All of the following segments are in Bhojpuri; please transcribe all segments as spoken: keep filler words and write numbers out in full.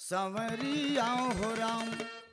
संवरिया हो राम।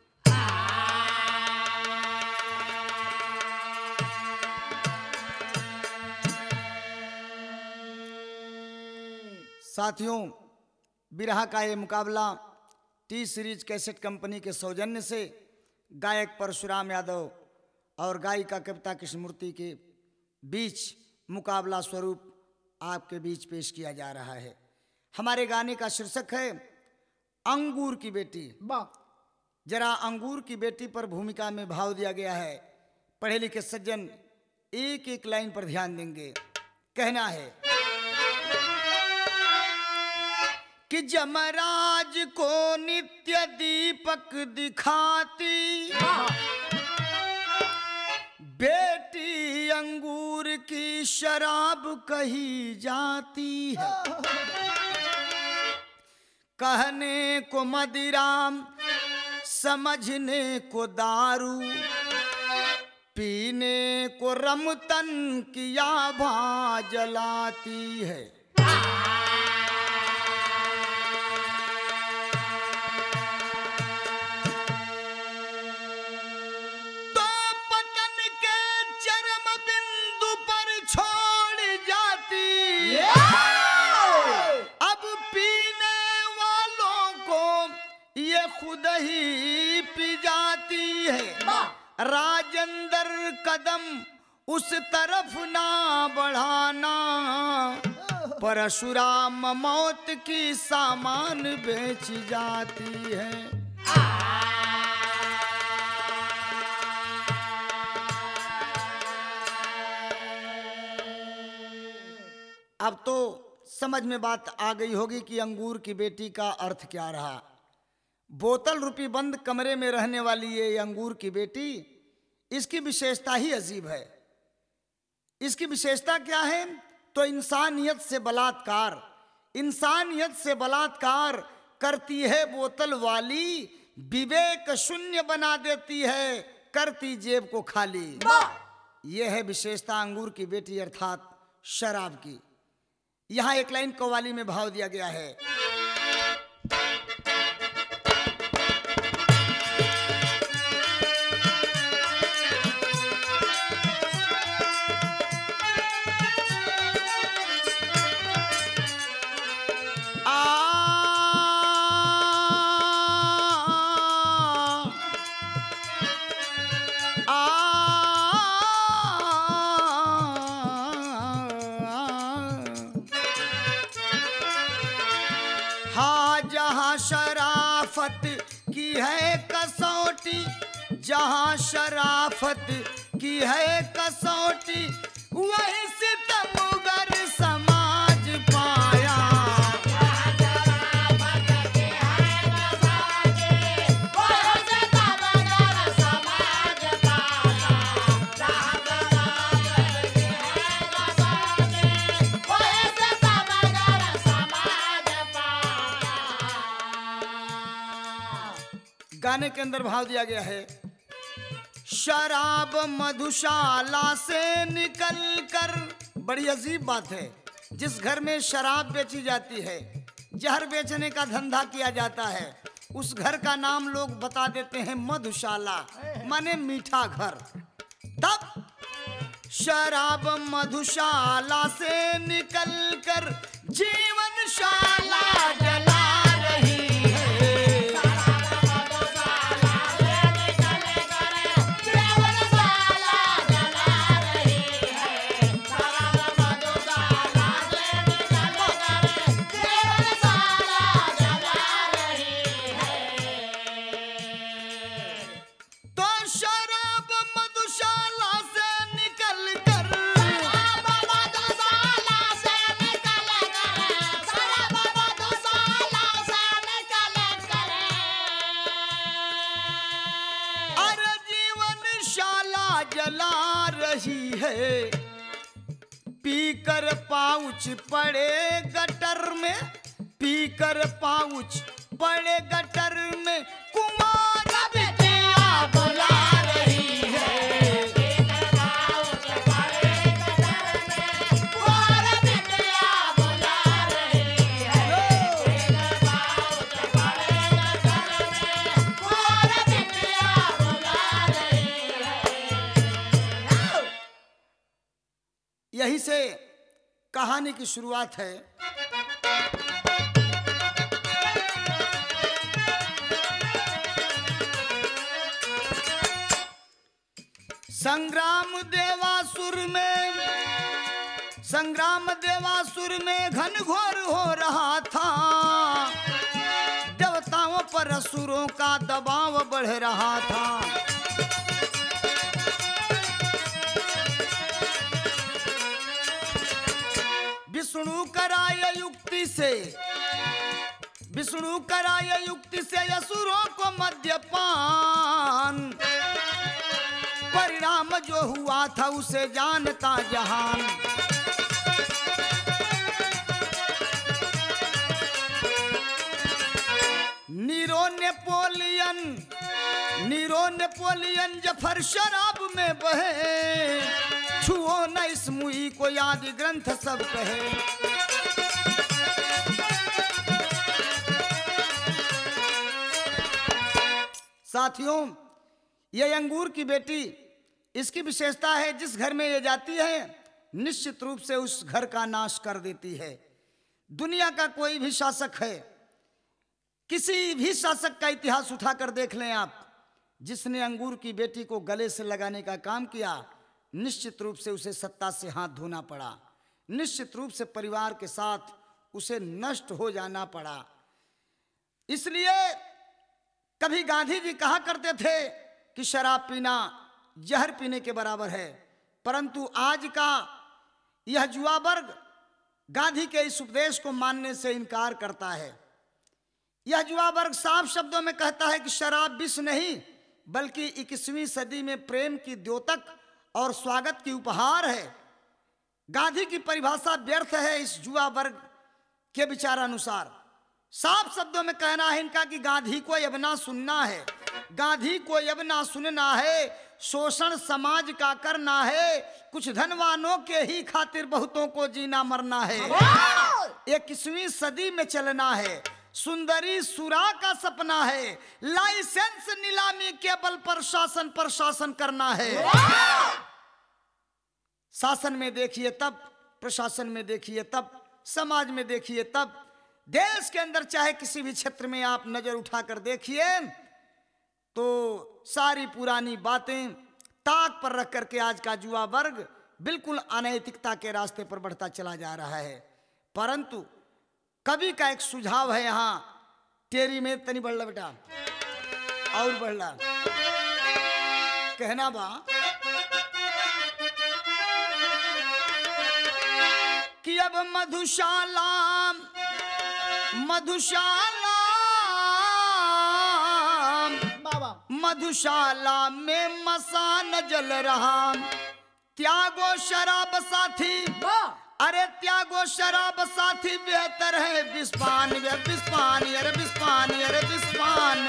साथियों, बिरहा का ये मुकाबला टी सीरीज कैसेट कंपनी के सौजन्य से गायक परशुराम यादव और गायिका कविता कृष्णमूर्ति के बीच मुकाबला स्वरूप आपके बीच पेश किया जा रहा है। हमारे गाने का शीर्षक है अंगूर की बेटी। जरा अंगूर की बेटी पर भूमिका में भाव दिया गया है। पढ़े लिखे सज्जन एक एक लाइन पर ध्यान देंगे। कहना है कि जमराज को नित्य दीपक दिखाती बेटी अंगूर की शराब कही जाती है। कहने को मदिराम समझने को दारू, पीने को रमतन की आभा जलाती है। तो पतन के चरम बिंदु पर छोड़ जाती, अब पीने वालों को ये खुद ही पी जाती है। राजेंद्र कदम उस तरफ ना बढ़ाना, परशुराम मौत की सामान बेच जाती है। अब तो समझ में बात आ गई होगी कि अंगूर की बेटी का अर्थ क्या रहा। बोतल रूपी बंद कमरे में रहने वाली ये अंगूर की बेटी, इसकी विशेषता ही अजीब है। इसकी विशेषता क्या है? तो इंसानियत से बलात्कार, इंसानियत से बलात्कार करती है बोतल वाली, विवेक शून्य बना देती है, करती जेब को खाली। यह है विशेषता अंगूर की बेटी अर्थात शराब की। यहां एक लाइन कव्वाली में भाव दिया गया है। शराफत की है कसौटी, जहां शराफत की है कसौटी, वहीं सितमगर समाज पाया। गाने के अंदर भाव दिया गया है, शराब मधुशाला से निकलकर। बड़ी अजीब बात है, जिस घर में शराब बेची जाती है, जहर बेचने का धंधा किया जाता है, उस घर का नाम लोग बता देते हैं मधुशाला, माने मीठा घर। तब शराब मधुशाला से निकलकर जीवनशाला जला रही है। जला रही है, पीकर पाउच पड़े गटर में, पीकर पाउच पड़े गटर में, कुमार बिटिया बुला रही है। पीकर पाउच पड़े गटर में, कुमार बिटिया बुला रही है। पीकर पाउच पड़े से कहानी की शुरुआत है। संग्राम देवासुर में संग्राम देवासुर में घनघोर हो रहा था। देवताओं पर असुरों का दबाव बढ़ रहा था। विष्णु कराय युक्ति से विष्णु कराय युक्ति से असुरों को मद्यपान। परिणाम जो हुआ था उसे जानता जहान। नीरो नेपोलियन नीरो नेपोलियन जफर शराब में बहे। छुओ न इस मुई को याद ग्रंथ सब कहे। साथियों, ये अंगूर की बेटी, इसकी विशेषता है जिस घर में ये जाती है निश्चित रूप से उस घर का नाश कर देती है। दुनिया का कोई भी शासक है, किसी भी शासक का इतिहास उठाकर देख लें आप, जिसने अंगूर की बेटी को गले से लगाने का काम किया, निश्चित रूप से उसे सत्ता से हाथ धोना पड़ा। निश्चित रूप से परिवार के साथ उसे नष्ट हो जाना पड़ा। इसलिए कभी गांधी जी कहा करते थे कि शराब पीना जहर पीने के बराबर है, परंतु आज का यह युवा वर्ग गांधी के इस उपदेश को मानने से इनकार करता है। यह युवा वर्ग साफ शब्दों में कहता है कि शराब विष नहीं बल्कि इक्कीसवीं सदी में प्रेम की द्योतक और स्वागत की उपहार है। गांधी की परिभाषा व्यर्थ है इस युवा वर्ग के विचारानुसार। साफ शब्दों में कहना है इनका कि गांधी को अब ना सुनना है, गांधी को अब ना सुनना है। शोषण समाज का करना है, कुछ धनवानों के ही खातिर बहुतों को जीना मरना है। इक्कीसवीं सदी में चलना है, सुंदरी सुरा का सपना है। लाइसेंस नीलामी के बल पर शासन पर शासन करना है। शासन में देखिए तब, प्रशासन में देखिए तब, समाज में देखिए तब, देश के अंदर चाहे किसी भी क्षेत्र में आप नजर उठाकर देखिए तो सारी पुरानी बातें ताक पर रख करके आज का युवा वर्ग बिल्कुल अनैतिकता के रास्ते पर बढ़ता चला जा रहा है। परंतु कवि का एक सुझाव है यहाँ, तेरी में तनी बढ़ ला बेटा और बढ़ ला, कहना बा कि अब मधुशाला मधुशाला मधुशाला में मसान जल रहा। त्यागो शराब साथी, अरे त्यागो शराब साथी, बेहतर है विस्पान विस्पान अरे विस्पान अरे विस्पान।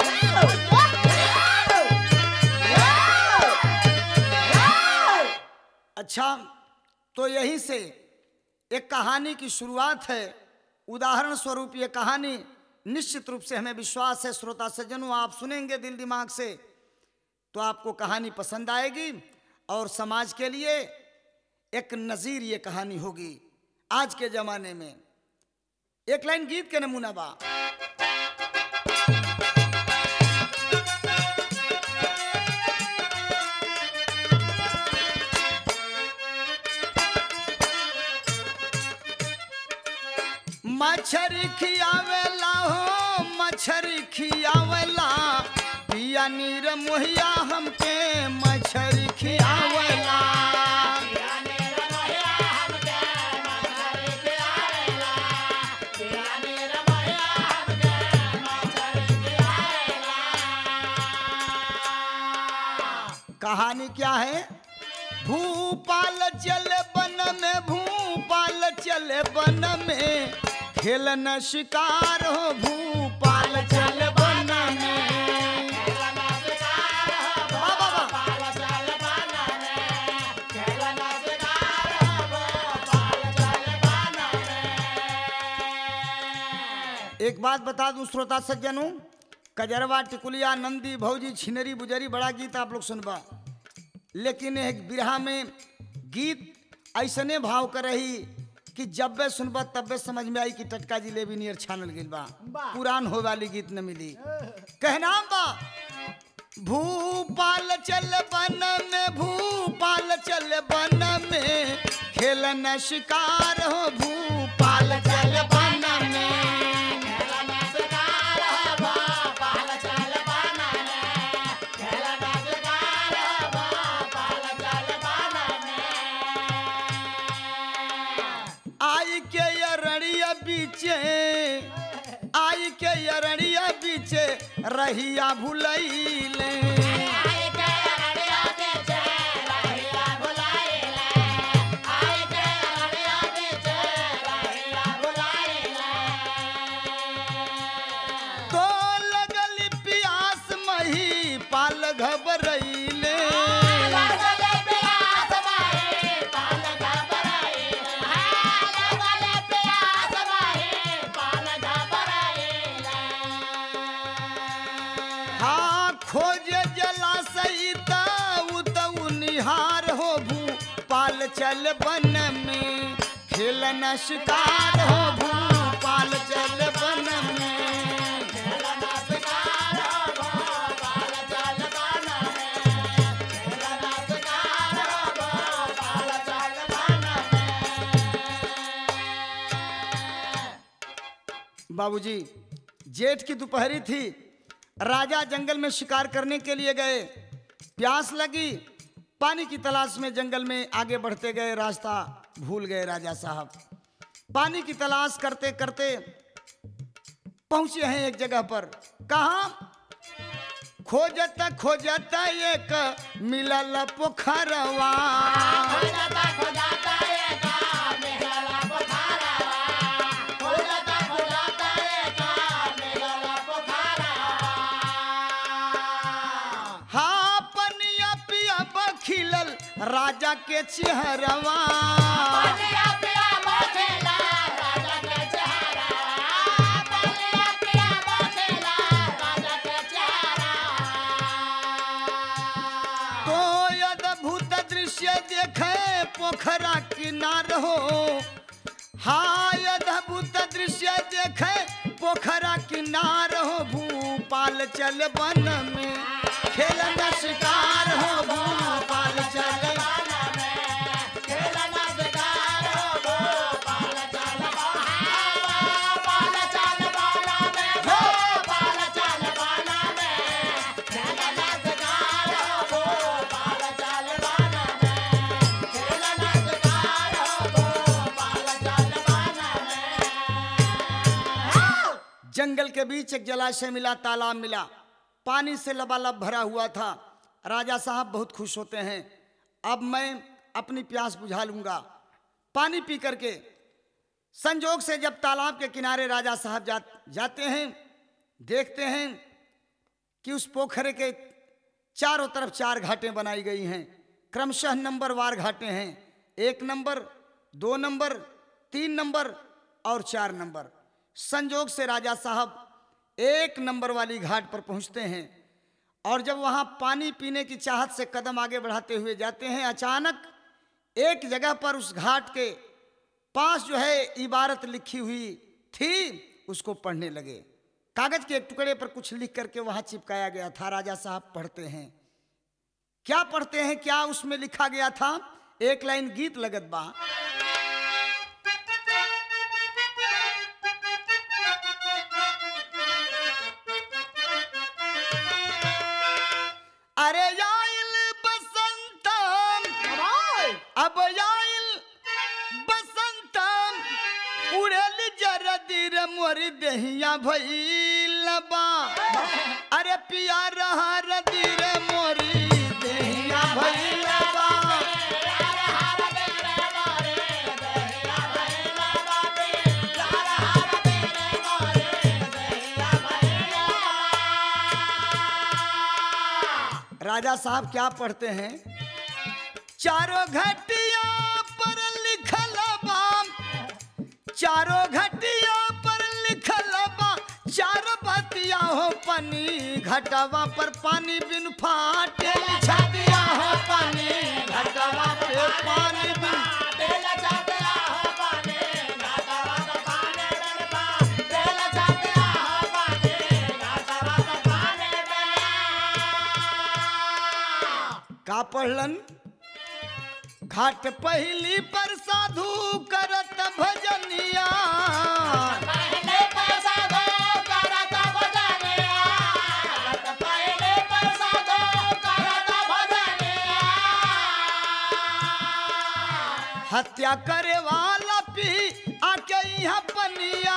अच्छा, तो यहीं से एक कहानी की शुरुआत है। उदाहरण स्वरूप ये कहानी निश्चित रूप से हमें विश्वास है श्रोता सज्जनों, आप सुनेंगे दिल दिमाग से तो आपको कहानी पसंद आएगी और समाज के लिए एक नजीर ये कहानी होगी। आज के जमाने में एक लाइन गीत के नमूना बा। मछरी खियावेला हो मछरी खियावेला, पिया नीर मोहिया हमके मछरी खियावेला। कहानी क्या है? भूपाल चले बन में, भूपाल चले बन में, खेलन शिकार हो भूपाल चल बन में। एक बात बता दूं श्रोता सज्जनों, कजरवा टिकुलिया नंदी भौजी छिनरी बुजरी बड़ा गीत आप लोग सुनबा, लेकिन एक बिरहा में गीत ऐसने भाव कर रही कि जब बे सुनबा तब बे समझ में आई कि टटका जिलेबी नियर छानल गिल बा। पुरान हो वाली गीत न मिली। कहना बा भूपाल चल बन में, भूपाल चल बन में, खेलन शिकार हो भूपाल चल बन में। आई के अरड़िया बीचे, आई के अरड़िया बीचे रहिया भुलैले। तो लगल प्यास मही पाल घबरैले। खोजे जलाशय तऊ निहार हो भूपाल चल बन में, खेलना शिकार हो भूपाल चल बन में। बाबूजी जेठ की दोपहरी थी। राजा जंगल में शिकार करने के लिए गए। प्यास लगी, पानी की तलाश में जंगल में आगे बढ़ते गए। रास्ता भूल गए राजा साहब। पानी की तलाश करते करते पहुंचे हैं एक जगह पर। कहाँ? खोजत खोजत एक मिलल पोखरवा। राजा के चेहरवा तो अद्भुत दृश्य देखे पोखरा किनार हो। हाय अद्भुत दृश्य देखे पोखरा किनार हो भूपाल चल बन में, खेलना शिकार हो भूपाल चल जंगल के बीच एक जलाशय मिला, तालाब मिला, पानी से लबालब भरा हुआ था। राजा साहब बहुत खुश होते हैं, अब मैं अपनी प्यास बुझा लूंगा। पानी पी करके संजोग से जब तालाब के किनारे राजा साहब जा, जाते हैं, देखते हैं कि उस पोखरे के चारों तरफ चार घाटें बनाई गई हैं। क्रमशः नंबरवार घाटें हैं, एक नंबर, दो नंबर, तीन नंबर और चार नंबर। संजोग से राजा साहब एक नंबर वाली घाट पर पहुंचते हैं और जब वहां पानी पीने की चाहत से कदम आगे बढ़ाते हुए जाते हैं, अचानक एक जगह पर उस घाट के पास जो है इबारत लिखी हुई थी, उसको पढ़ने लगे। कागज के एक टुकड़े पर कुछ लिख करके वहां चिपकाया गया था। राजा साहब पढ़ते हैं। क्या पढ़ते हैं, क्या उसमें लिखा गया था? एक लाइन गीत लगत बा। अरे आइल बसंतम, अब आइल बसंतम, उड़ेल जरदीर मोरी दहिया भइल बा। अरे पिया रहा रदीर मोरी दहिया भइल बा। राजा साहब क्या पढ़ते हैं? चारों घटिया पर लिखल बा, चारों घटिया पर लिखल बा, चार बतिया हो पानी घटवा पर पानी बिन फाटे छतिया हो पानी घटवा पे पानी बिन का पढ़लन घाट पहली पर साधु करत भजनिया हत्या करे वाला पी आके यहाँ पनिया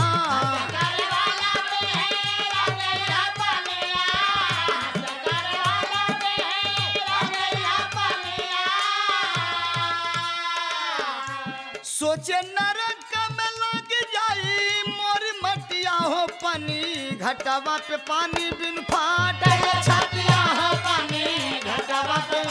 सोचे नरक में लग जाई मोर मटिया हो पानी घटवा पे पानी बिन फाटे छतिया हो पानी घटवा पे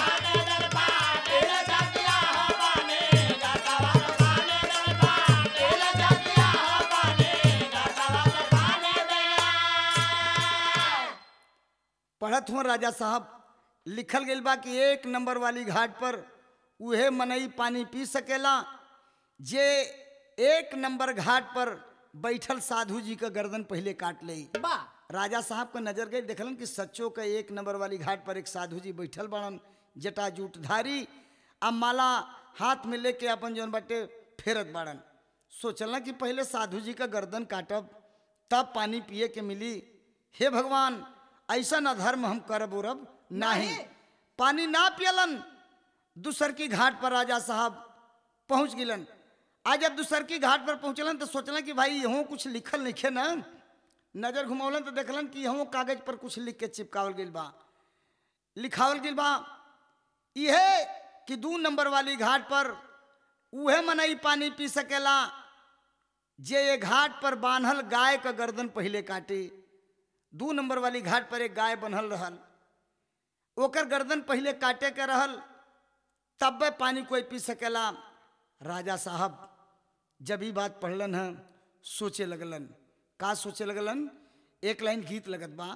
पढ़त हूँ राजा साहब लिखल गइल बा कि एक नंबर वाली घाट पर उहे मनई पानी पी सकेला जे एक नंबर घाट पर बैठल साधु जी का गर्दन पहले काट ले। राजा साहब का नजर गई देखलन कि सच्चो का एक नंबर वाली घाट पर एक साधु जी बैठल बड़न जटा जूठधारी आ माला हाथ में लेके अपन जौन बाटे फेरत बाड़न। सोचलन कि पहले साधु जी का गर्दन काटब तब पानी पिए के मिली। हे भगवान ऐसा अधर्म हम करब उरब नहीं। पानी ना पियलन। दूसर की घाट पर राजा साहब पहुंच गिलन। आज जब दूसर की घाट पर पहुंचलन तो सोचलन कि भाई यहों कुछ लिखल लिखे ना। नजर घुमौलन तो देखलन कि यहों कागज पर कुछ लिख के चिपकावल गिल बा लिखावल गिल बा यह कि दू नंबर वाली घाट पर उहे मनई पानी पी सकेला जे ये घाट पर बांधल गाय का गर्दन पहले काटे। दू नंबर वाली घाट पर एक गाय बंधल रहल ओकर गर्दन पहले काटे के रहल तब पानी कोई पी सकेला। राजा साहब जब ही बात पढ़लन है सोचे लगलन। का सोचे लगलन? एक लाइन गीत लगत बा।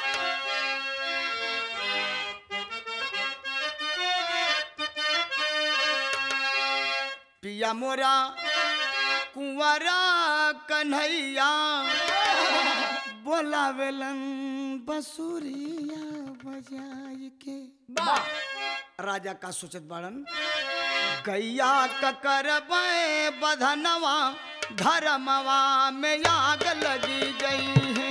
पिया मोरा कुंवरा कन्हैया बोलावेलन बसुरिया बजाई के। राजा का सोचत बाड़न गैया ककरबे बधनवा धर्मवा में आग लगी गई है।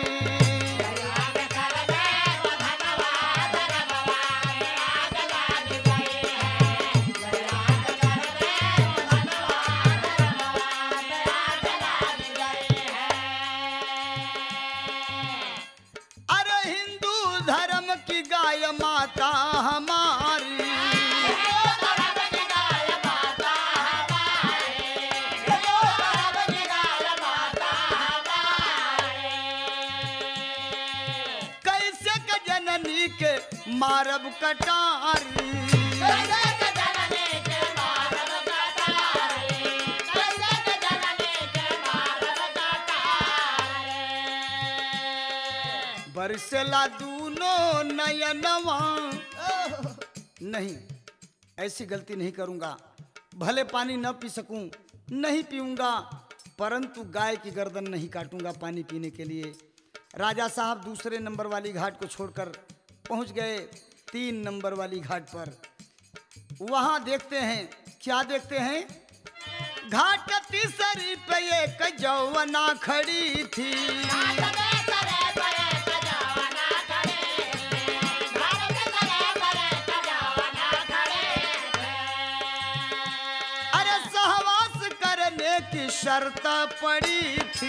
अरे हिंदू धर्म की गाय माता हमारी के मारब कटारी। बरसला दूनो नयनवा। नहीं ऐसी गलती नहीं करूंगा। भले पानी न पी सकूं नहीं पीऊंगा परंतु गाय की गर्दन नहीं काटूंगा पानी पीने के लिए। राजा साहब दूसरे नंबर वाली घाट को छोड़कर पहुंच गए तीन नंबर वाली घाट पर। वहां देखते हैं क्या देखते हैं घाट तीसरी पे एक जौवना खड़ी थी। अरे सहवास करने की शर्त पड़ी थी।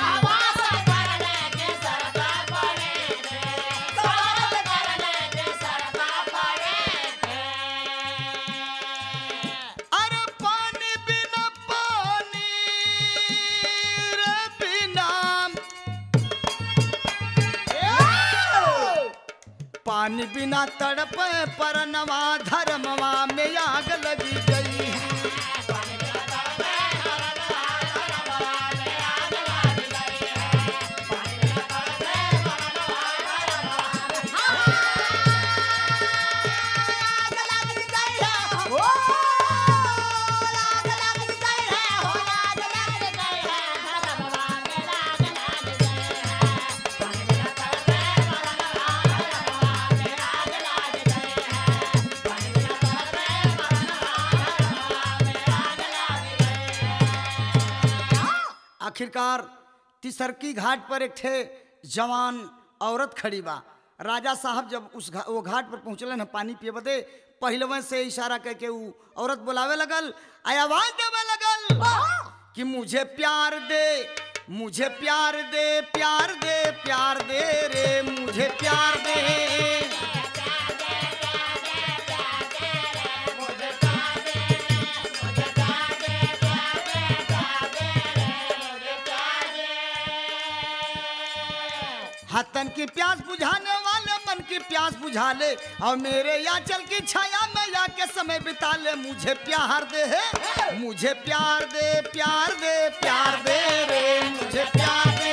पानी बिना तड़प परनवा धर्मवा में आग लगी गई। आखिरकार तिसरकी घाट पर एक ठे जवान औरत खड़ी बा। राजा साहब जब उस घा, वो घाट पर पहुँचलन है पानी पिए बदे, पहलवन से इशारा करके वो औरत बुलावे लगल, आवाज देवे लगल कि मुझे प्यार दे, मुझे प्यार दे, प्यार दे, प्यार दे रे, मुझे प्यार दे। हतन की प्यास बुझाने वाले मन की प्यास बुझा ले, और मेरे आंचल की छाया में जाके समय बिता ले। मुझे प्यार दे है, मुझे प्यार दे, प्यार दे, प्यार दे रे, मुझे प्यार दे।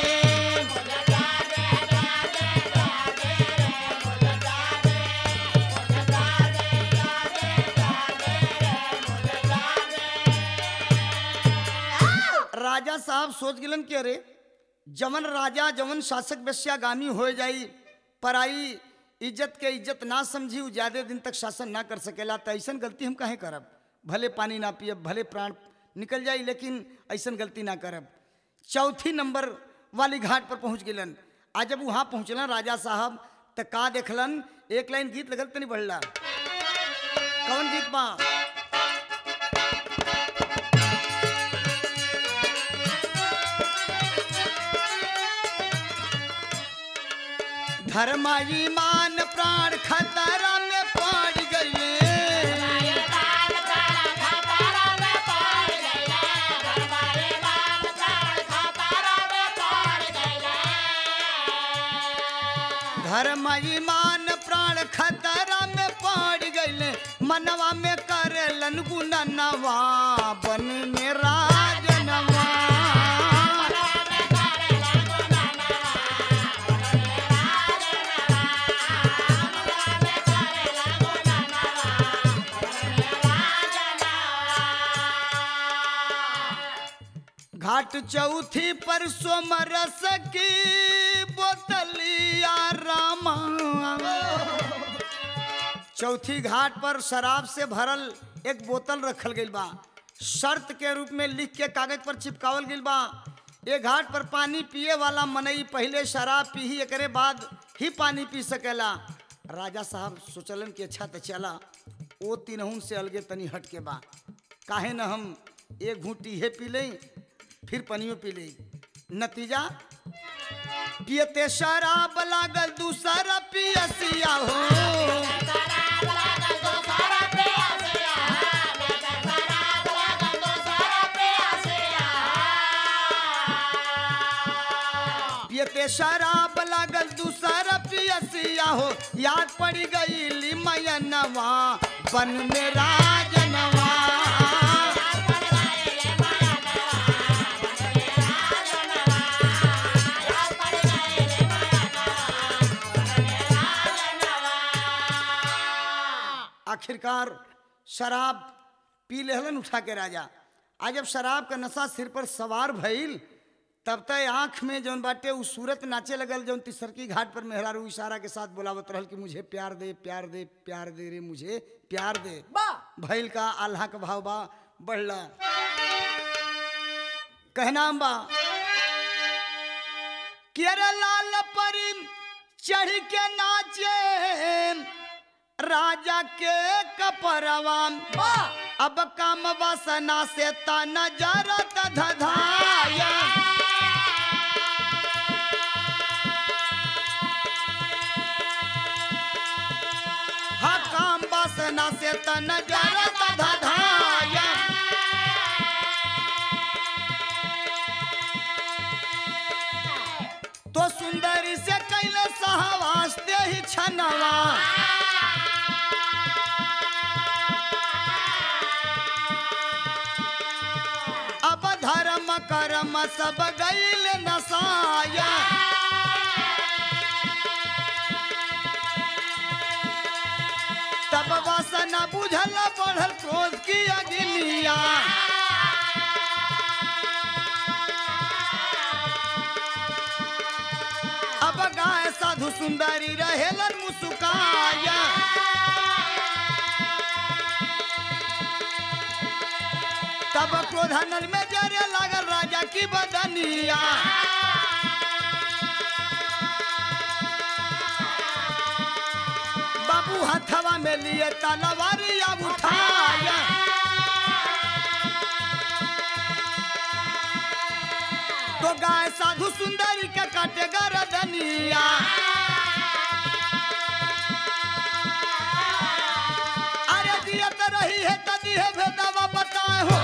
राजा साहब सोच गिलन कि अरे जवन राजा जवन शासक वेश्यागामी हो जाई, पराई इज्जत के इज्जत ना समझी, उ ज्यादा दिन तक शासन ना कर सकेला, तो ऐसा गलती हम काहे करब। भले पानी ना पियब, भले प्राण निकल जाई, लेकिन ऐसा गलती ना करब। चौथी नंबर वाली घाट पर पहुंच गिलन। आज जब वहां पहुंचलन राजा साहब तो का देखलन, एक लाइन गीत लगल तनी बढ़ला। कौन गीत बा? धर्म ईमान प्राण खतरा में पड़ गए, धर्म ईमान प्राण खतरा में पड़ गए, मनवा में करलन गुननवा बन में राजनवा। घाट चौथी पर सोमरस की बोतलिया रामा। चौथी घाट पर शराब से भरल एक बोतल रखल गइल बा, शर्त के रूप में लिख के कागज पर चिपकावल गइल बा। ये घाट पर पानी पिए वाला मनई पहले शराब पी ही एकरे बाद ही पानी पी सकेला। राजा साहब सोचलन कि अच्छा तो चला वो तीनहुन से अलगे तनी हट के बा, काहे न हम एक घूंटी है पी लें फिर पनियो पी ले। नतीजा पियते शराब लागल दूसरा पियसिया हो, पियते शराब लागल दूसरा पियसिया हो, याद पड़ी गई मैनवा बन में राजनवा। आखिरकार शराब पी लेहलन उठा के राजा। आज जब शराब का नशा सिर पर सवार भइल, तब तक आँख में जौन बाटे उ सूरत नाचे लगल, जौन तिसरकी घाट पर मेहरारू इशारा के साथ बोलावत रहल कि मुझे प्यार दे, प्यार दे, प्यार दे रे, मुझे प्यार दे। भइल का आल्हा का भाव बा बढ़ला। कहना बा कि अरे लाल परी चढ़ के नाचे राजा के कपरवा, अब काम वासना से तना जरत धधाया। हाँ काम वासना से तना जरत धधाया। तो सुंदरी से कैले सहवास दे ही छनवा, करम सब गईल नसाया। तब वासना बुझल बढ़ल क्रोध की अग्निया, अब गाय साधु सुंदरी रहेलन मुस्काया। तब क्रोधानल में जरे लागल राजा की बदनिया। बाबू हथवा में लिए तलवारिया उठाया। तो गाय साधु सुंदरी के काटे गर्दनिया। अरे दियत रही है तदी है भेदवा बताए हो।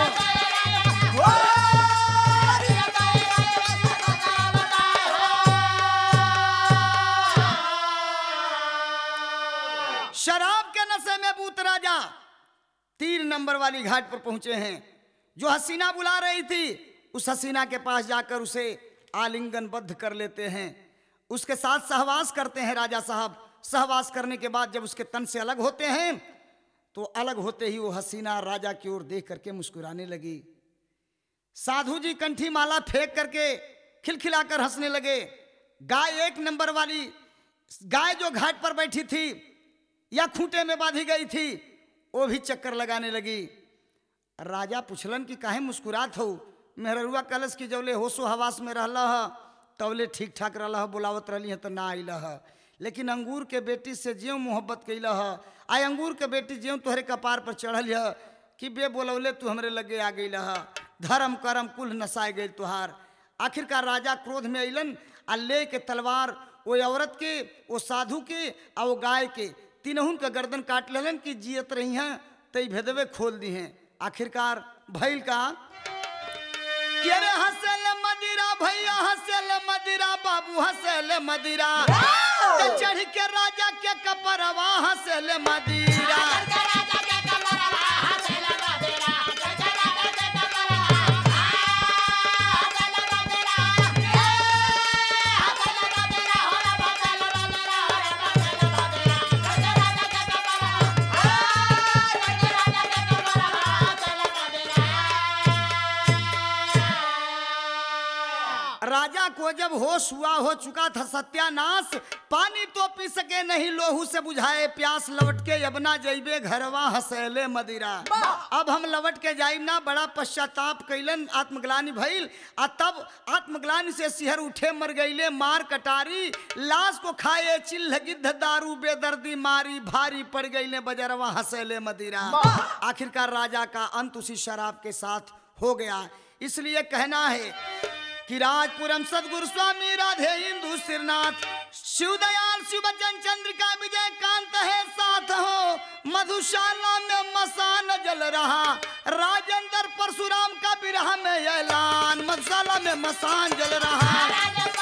शराब के नशे में बूत राजा तीन नंबर वाली घाट पर पहुंचे हैं। जो हसीना बुला रही थी उस हसीना के पास जाकर उसे आलिंगनबद्ध कर लेते हैं, उसके साथ सहवास करते हैं। राजा साहब सहवास करने के बाद जब उसके तन से अलग होते हैं तो अलग होते ही वो हसीना राजा की ओर देख करके मुस्कुराने लगी। साधु जी कंठी माला फेंक करके खिलखिलाकर हंसने लगे। गाय एक नंबर वाली गाय जो घाट पर बैठी थी या खूंटे में बांधी गई थी वो भी चक्कर लगाने लगी। राजा पूछलन कि काहे मुस्कुरात हो। मेहरुआ कलश की जवले होशो हवास में रहला ह तवले ठीक ठाक रहला ह, बुलावत रहली है तो ना आइला ह। लेकिन अंगूर के बेटी से ज्यों मोहब्बत कैला ह, आय अंगूर के बेटी ज्यों तोहरे कपार पर चढ़ल है कि बे बोलौले तू हमरे लगे आ गई ह। धर्म करम कुल नसाए गई तुहार। आखिरकार राजा क्रोध में अइलन आ ले के तलवार वो औरत के, वो साधु के आ वो गाय के तीनहुन का गर्दन काट लेलन कि जियत रही हैं तई भेदवे खोल दी हैं। आखिरकार भइल का कि अरे हंसल मदिरा भैया हंसल मदिरा बाबू हंसल मदिरा ते चढ़ के राजा के कपरवा हंसल मदिरा। राजा को जब होश हुआ हो चुका था सत्यानाश, पानी तो पी सके नहीं लोहू से बुझाए प्यास, लौट के अब ना जइबे घरवा हंसैले मदिरा। अब हम लौट के जाइब ना, बड़ा पश्चाताप कैलन, आत्मग्लानि भइल। आ तब आत्मग्लानि से सिहर उठे मर गईले मार कटारी, लाश को खाए चिल्ह गिद्ध दारू बेदर्दी मारी, भारी पड़ गईले बजरवा हंसैले मदिरा। आखिरकार राजा का अंत उसी शराब के साथ हो गया। इसलिए कहना है कि राजपुरम सदगुरु स्वामी राधे हिंदू सिरनाथ शिवदयाल शिवचन चंद्रिका विजय कांत है साथ हो। मधुशाला में मसान जल रहा, राजेंद्र परशुराम का बिरहा में ऐलान, मधुशाला में मसान जल रहा।